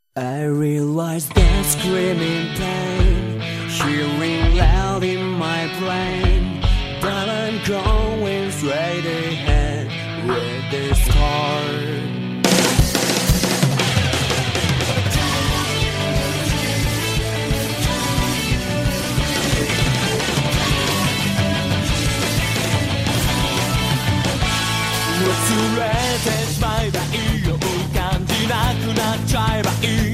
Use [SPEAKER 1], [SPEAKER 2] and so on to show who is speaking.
[SPEAKER 1] I realize that screaming pain, hearing loud in my brain, but I'm going straight ahead with this heart.忘れてしまえばいいよ、感じなくなっちゃえばいい